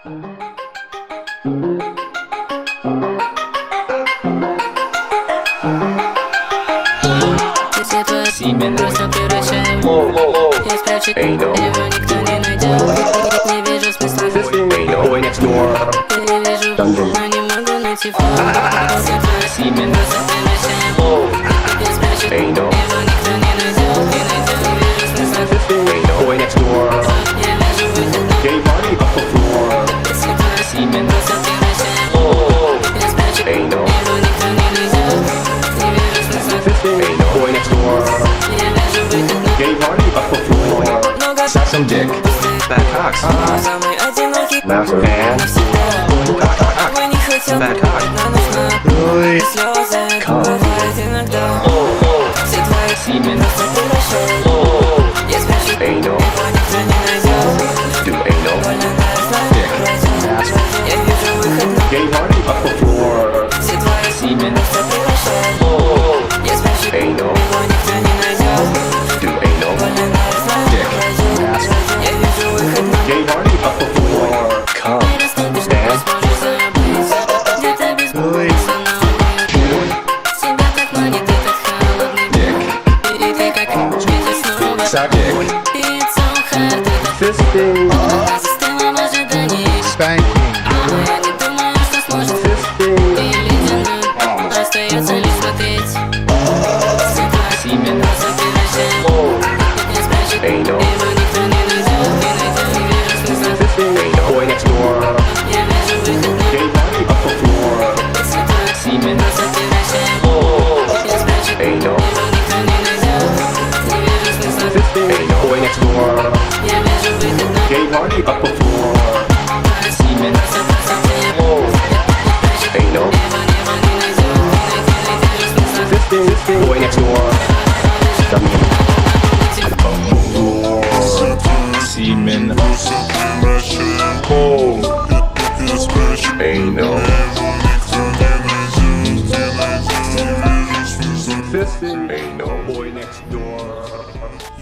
Семя просто превращаем. Я спрячу его, никто не найдет. Не вижу смысла. Boy next door. Перевяжу, но не могу найти фон. Семя просто превращаем. Я спрячу его, никто не найдет. Не вижу смысла. Boy next door. Я вижу выход. Gay party up the floor. Семя просто превращаем. Я спрячу его, никто не найдет. Не вижу смысла. Boy next door. Я вижу выход. Gay party up the floor. Suck some dick. Bad cocks. Самый одинокий. Mouse man. Вы не хотел, Bad cock. нам нужна слезы. Бывает иногда. Все твои семя просто превращают. Я спрячу его, никто не найдет. Do anal. Больно нас я вижу выход. Gay party up the floor. Все твои семя просто превращают. Я спрячу его, никто не найдет. Do anal. Больно нас я вижу выход. Gay party up the floor. Come. Ты сможешь забыть. Где-то без себя так манит этот холодный Dick. и ты как видишь снова. Suck dick. It's so hard, ты так Fisting. застыла в ожидании. Spanking. Но я не думаю, что сможет. Fisting. Ты ледяной, остается лишь смотреть. Семя просто превращаем. Я спрячу его, никто не найдет. Не вижу смысла. Boy next door. Я вижу выход. Gay party up the floor. Семя просто превращаем. Я спрячу его, никто не найдет. Не вижу смысла. Boy next door. Я вижу выход. Gay party up the floor. Семя просто превращаем. Anal. Fisting. Boy next door. Semen. Anal. Fisting. Anal. Boy next door.